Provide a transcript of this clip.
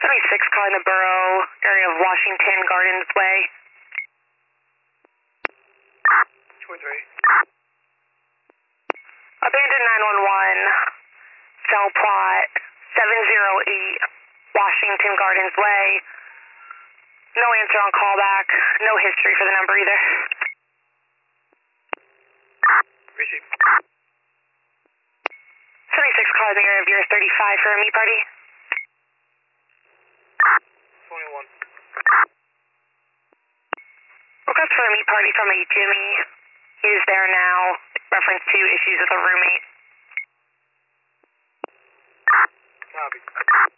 76 calling the borough area of Washington Gardens Way. 213. Abandoned 911, cell plot 708 Washington Gardens Way. No answer on callback, no history for the number either. Receive. 76 calling the area of year 35 for a meet party. 21. Request for a meet party from a Jimmy. He is there now. Reference to issues with a roommate. Copy.